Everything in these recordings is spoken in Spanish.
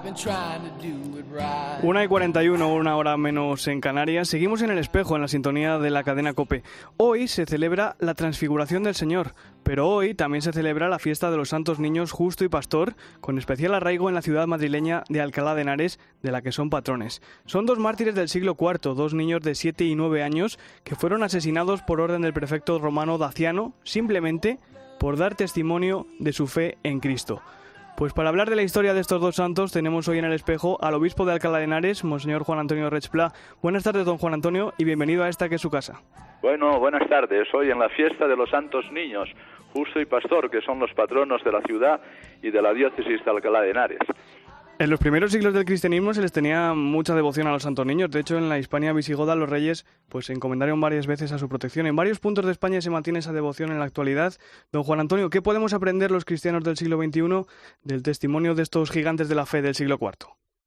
1:41, una hora menos en Canarias. Seguimos en El Espejo, en la sintonía de la cadena COPE. Hoy se celebra la Transfiguración del Señor, pero hoy también se celebra la fiesta de los Santos Niños Justo y Pastor, con especial arraigo en la ciudad madrileña de Alcalá de Henares, de la que son patrones. Son dos mártires del siglo IV, dos niños de 7 y 9 años, que fueron asesinados por orden del prefecto romano Daciano, simplemente por dar testimonio de su fe en Cristo. Pues para hablar de la historia de estos dos santos tenemos hoy en El Espejo al obispo de Alcalá de Henares, monseñor Juan Antonio Rechplá. Buenas tardes, don Juan Antonio, y bienvenido a esta que es su casa. Bueno, buenas tardes. Hoy en la fiesta de los Santos Niños, Justo y Pastor, que son los patronos de la ciudad y de la diócesis de Alcalá de Henares. En los primeros siglos del cristianismo se les tenía mucha devoción a los santos niños. De hecho, en la Hispania visigoda los reyes pues se encomendaron varias veces a su protección. En varios puntos de España se mantiene esa devoción en la actualidad. Don Juan Antonio, ¿qué podemos aprender los cristianos del siglo XXI del testimonio de estos gigantes de la fe del siglo IV?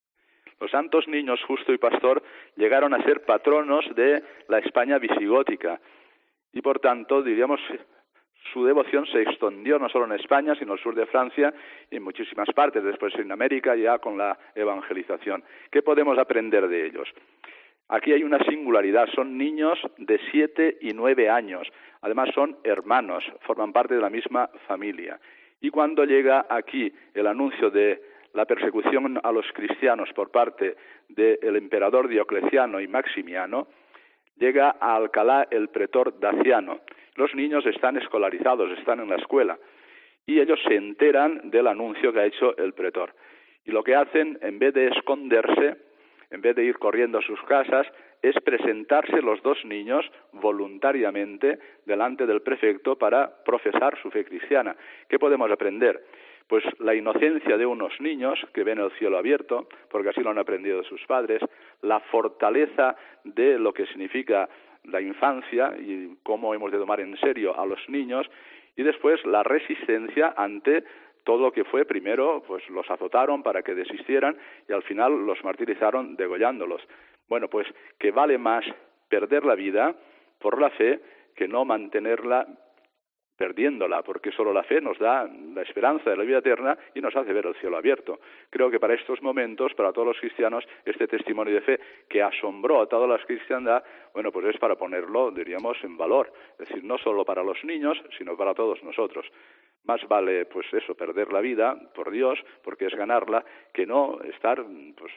Los santos niños Justo y Pastor llegaron a ser patronos de la España visigótica y, por tanto, diríamos, su devoción se extendió no solo en España, sino en el sur de Francia y en muchísimas partes, después en América ya con la evangelización. ¿Qué podemos aprender de ellos? Aquí hay una singularidad, son niños de 7 y 9 años, además son hermanos, forman parte de la misma familia. Y cuando llega aquí el anuncio de la persecución a los cristianos por parte del emperador Diocleciano y Maximiano, llega a Alcalá el pretor Daciano. Los niños están escolarizados, están en la escuela, y ellos se enteran del anuncio que ha hecho el pretor. Y lo que hacen, en vez de esconderse, en vez de ir corriendo a sus casas, es presentarse los dos niños voluntariamente delante del prefecto para profesar su fe cristiana. ¿Qué podemos aprender? Pues la inocencia de unos niños que ven el cielo abierto, porque así lo han aprendido de sus padres, la fortaleza de lo que significa la infancia y cómo hemos de tomar en serio a los niños, y después la resistencia ante todo lo que fue. Primero pues los azotaron para que desistieran y al final los martirizaron degollándolos. Bueno, pues que vale más perder la vida por la fe que no mantenerla perdiéndola, porque solo la fe nos da la esperanza de la vida eterna y nos hace ver el cielo abierto. Creo que para estos momentos, para todos los cristianos, este testimonio de fe que asombró a toda la cristiandad, bueno, pues es para ponerlo, diríamos, en valor. Es decir, no solo para los niños, sino para todos nosotros. Más vale, pues eso, perder la vida por Dios, porque es ganarla, que no estar, pues,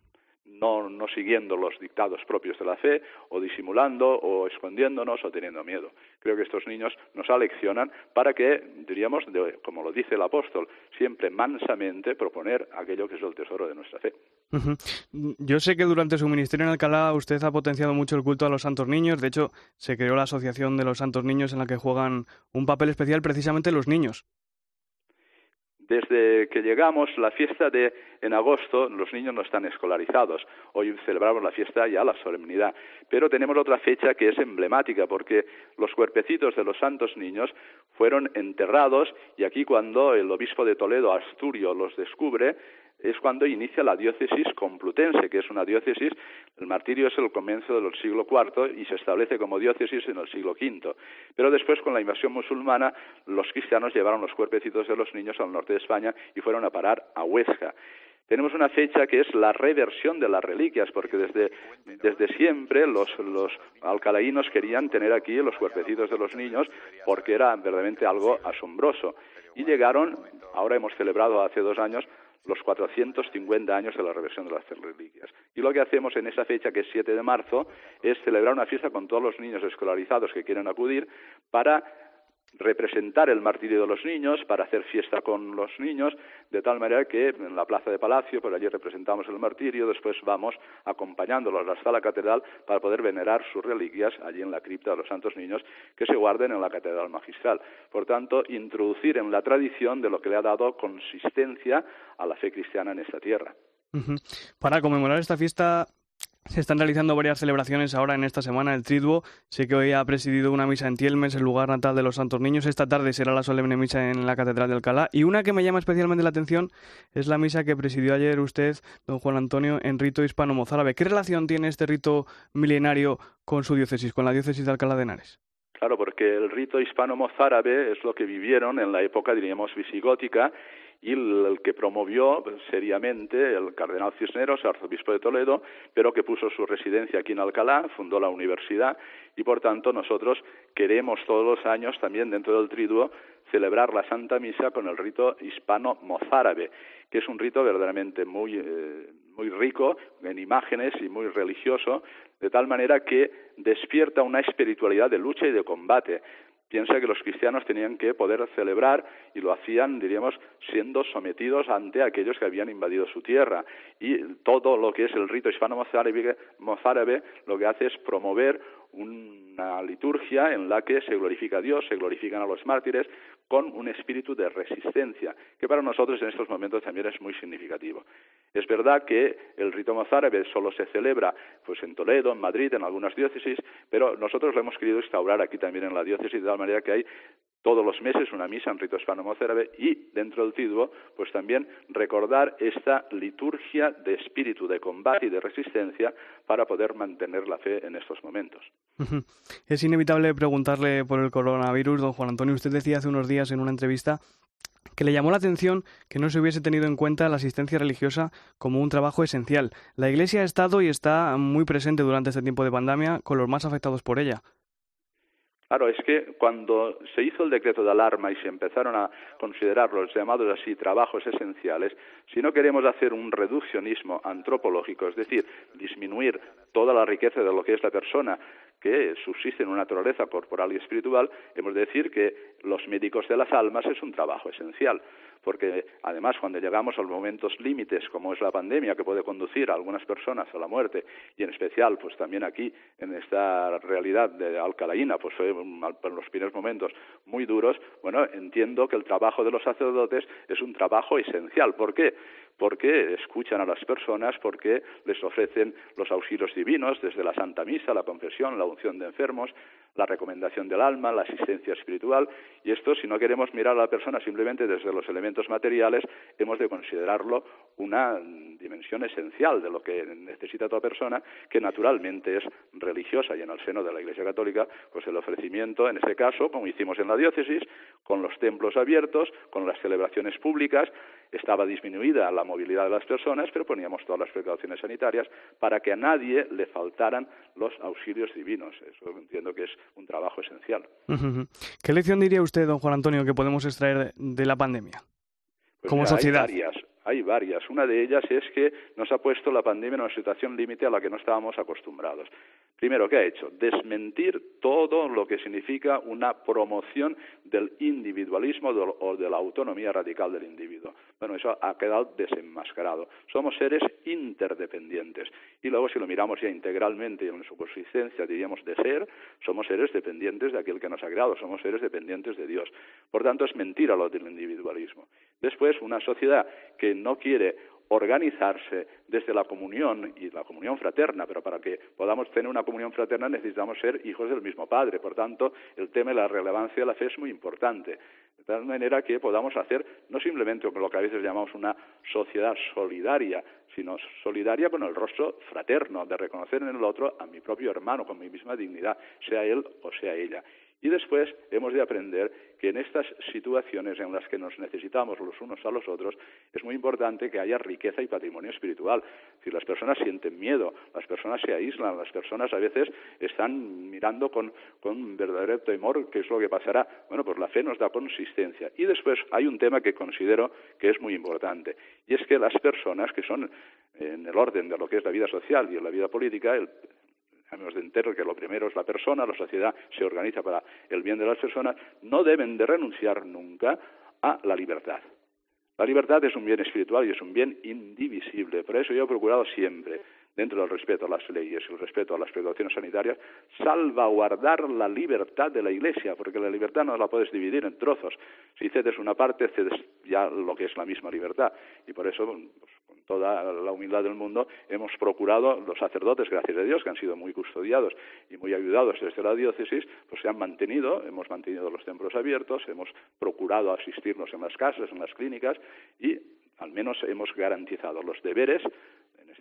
no siguiendo los dictados propios de la fe, o disimulando, o escondiéndonos, o teniendo miedo. Creo que estos niños nos aleccionan para que, diríamos, como lo dice el apóstol, siempre mansamente proponer aquello que es el tesoro de nuestra fe. Uh-huh. Yo sé que durante su ministerio en Alcalá usted ha potenciado mucho el culto a los santos niños. De hecho, se creó la Asociación de los Santos Niños en la que juegan un papel especial precisamente los niños. Desde que llegamos, la fiesta en agosto, los niños no están escolarizados. Hoy celebramos la fiesta ya, la solemnidad. Pero tenemos otra fecha que es emblemática, porque los cuerpecitos de los santos niños fueron enterrados, y aquí cuando el obispo de Toledo, Asturio, los descubre, es cuando inicia la diócesis complutense, que es una diócesis, el martirio es el comienzo del siglo IV y se establece como diócesis en el siglo V. Pero después, con la invasión musulmana, los cristianos llevaron los cuerpecitos de los niños al norte de España y fueron a parar a Huesca. Tenemos una fecha que es la reversión de las reliquias, porque desde siempre los alcalaínos querían tener aquí los cuerpecitos de los niños porque era verdaderamente algo asombroso. Y llegaron, ahora hemos celebrado hace 2 años, los 450 años de la reversión de las reliquias. Y lo que hacemos en esa fecha, que es 7 de marzo, es celebrar una fiesta con todos los niños escolarizados que quieren acudir para representar el martirio de los niños, para hacer fiesta con los niños, de tal manera que en la plaza de Palacio, por allí representamos el martirio, después vamos acompañándolos hasta la catedral para poder venerar sus reliquias allí en la cripta de los santos niños que se guarden en la catedral magistral. Por tanto, introducir en la tradición de lo que le ha dado consistencia a la fe cristiana en esta tierra. Uh-huh. Para conmemorar esta fiesta se están realizando varias celebraciones ahora en esta semana. El Triduo, sé que hoy ha presidido una misa en Tielmes, el lugar natal de los Santos Niños. Esta tarde será la solemne misa en la Catedral de Alcalá. Y una que me llama especialmente la atención es la misa que presidió ayer usted, don Juan Antonio, en rito hispano-mozárabe. ¿Qué relación tiene este rito milenario con su diócesis, con la diócesis de Alcalá de Henares? Claro, porque el rito hispano-mozárabe es lo que vivieron en la época, diríamos, visigótica, y el que promovió seriamente el cardenal Cisneros, arzobispo de Toledo, pero que puso su residencia aquí en Alcalá, fundó la universidad, y por tanto nosotros queremos todos los años también dentro del Triduo celebrar la Santa Misa con el rito hispano-mozárabe, que es un rito verdaderamente muy rico en imágenes y muy religioso, de tal manera que despierta una espiritualidad de lucha y de combate. Piensa que los cristianos tenían que poder celebrar, y lo hacían, diríamos, siendo sometidos ante aquellos que habían invadido su tierra. Y todo lo que es el rito hispano-mozárabe lo que hace es promover una liturgia en la que se glorifica a Dios, se glorifican a los mártires, con un espíritu de resistencia, que para nosotros en estos momentos también es muy significativo. Es verdad que el rito mozárabe solo se celebra pues en Toledo, en Madrid, en algunas diócesis, pero nosotros lo hemos querido instaurar aquí también en la diócesis, de tal manera que hay todos los meses una misa en rito hispano-mozárabe, y dentro del Triduo pues también recordar esta liturgia de espíritu de combate y de resistencia para poder mantener la fe en estos momentos. Es inevitable preguntarle por el coronavirus, don Juan Antonio. Usted decía hace unos días en una entrevista que le llamó la atención que no se hubiese tenido en cuenta la asistencia religiosa como un trabajo esencial. La Iglesia ha estado y está muy presente durante este tiempo de pandemia con los más afectados por ella. Claro, es que cuando se hizo el decreto de alarma y se empezaron a considerar los llamados así trabajos esenciales, si no queremos hacer un reduccionismo antropológico, es decir, disminuir toda la riqueza de lo que es la persona que subsiste en una naturaleza corporal y espiritual, hemos de decir que los médicos de las almas es un trabajo esencial, porque además cuando llegamos a los momentos límites, como es la pandemia, que puede conducir a algunas personas a la muerte, y en especial pues también aquí en esta realidad de alcalaína, pues fue en los primeros momentos muy duros, bueno, entiendo que el trabajo de los sacerdotes es un trabajo esencial. ¿Por qué? Porque escuchan a las personas, porque les ofrecen los auxilios divinos desde la Santa Misa, la confesión, la unción de enfermos, la recomendación del alma, la asistencia espiritual, y esto, si no queremos mirar a la persona simplemente desde los elementos materiales, hemos de considerarlo una dimensión esencial de lo que necesita toda persona, que naturalmente es religiosa, y en el seno de la Iglesia Católica, pues el ofrecimiento, en este caso, como hicimos en la diócesis, con los templos abiertos, con las celebraciones públicas, estaba disminuida la movilidad de las personas, pero poníamos todas las precauciones sanitarias para que a nadie le faltaran los auxilios divinos. Eso entiendo que es un trabajo esencial. ¿Qué lección diría usted, don Juan Antonio, que podemos extraer de la pandemia como sociedad? Hay varias. Una de ellas es que nos ha puesto la pandemia en una situación límite a la que no estábamos acostumbrados. Primero, ¿qué ha hecho? Desmentir todo lo que significa una promoción del individualismo o de la autonomía radical del individuo. Bueno, eso ha quedado desenmascarado. Somos seres interdependientes. Y luego, si lo miramos ya integralmente y en su consistencia, diríamos, de ser, somos seres dependientes de aquel que nos ha creado, somos seres dependientes de Dios. Por tanto, es mentira lo del individualismo. Después, una sociedad que no quiere organizarse desde la comunión y la comunión fraterna, pero para que podamos tener una comunión fraterna necesitamos ser hijos del mismo Padre. Por tanto, el tema de la relevancia de la fe es muy importante, de tal manera que podamos hacer no simplemente lo que a veces llamamos una sociedad solidaria, sino solidaria con el rostro fraterno, de reconocer en el otro a mi propio hermano con mi misma dignidad, sea él o sea ella. Y después hemos de aprender que en estas situaciones en las que nos necesitamos los unos a los otros, es muy importante que haya riqueza y patrimonio espiritual. Si las personas sienten miedo, las personas se aíslan, las personas a veces están mirando con verdadero temor qué es lo que pasará. Bueno, pues la fe nos da consistencia. Y después hay un tema que considero que es muy importante, y es que las personas que son en el orden de lo que es la vida social y en la vida política, hemos de entender que lo primero es la persona, la sociedad se organiza para el bien de las personas, no deben de renunciar nunca a la libertad. La libertad es un bien espiritual y es un bien indivisible. Por eso yo he procurado siempre, dentro del respeto a las leyes y el respeto a las precauciones sanitarias, salvaguardar la libertad de la Iglesia, porque la libertad no la puedes dividir en trozos. Si cedes una parte, cedes ya lo que es la misma libertad. Y por eso, pues, con toda la humildad del mundo, hemos procurado, los sacerdotes, gracias a Dios, que han sido muy custodiados y muy ayudados desde la diócesis, pues se han mantenido, hemos mantenido los templos abiertos, hemos procurado asistirnos en las casas, en las clínicas, y al menos hemos garantizado los deberes, en este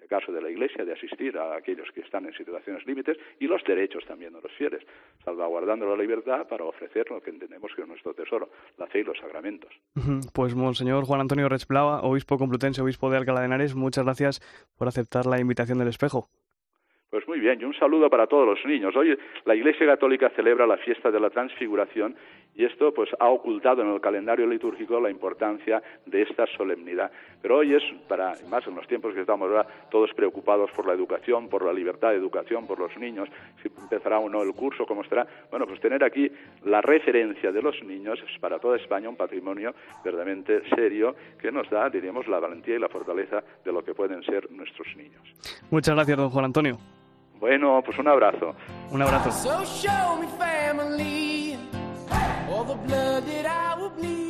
caso de la Iglesia, de asistir a aquellos que están en situaciones límites, y los derechos también de los fieles, salvaguardando la libertad para ofrecer lo que entendemos que es nuestro tesoro, la fe y los sacramentos. Pues Monseñor Juan Antonio Retzplava, obispo complutense, obispo de Alcalá de Henares, muchas gracias por aceptar la invitación del Espejo. Pues muy bien, y un saludo para todos los niños. Hoy la Iglesia Católica celebra la fiesta de la Transfiguración y esto pues ha ocultado en el calendario litúrgico la importancia de esta solemnidad. Pero hoy es, más en los tiempos que estamos ahora, todos preocupados por la educación, por la libertad de educación, por los niños, si empezará o no el curso, cómo estará. Bueno, pues tener aquí la referencia de los niños es para toda España un patrimonio verdaderamente serio que nos da, diríamos, la valentía y la fortaleza de lo que pueden ser nuestros niños. Muchas gracias, don Juan Antonio. Bueno, pues un abrazo. Un abrazo. So show me family, all the blood that I will bleed.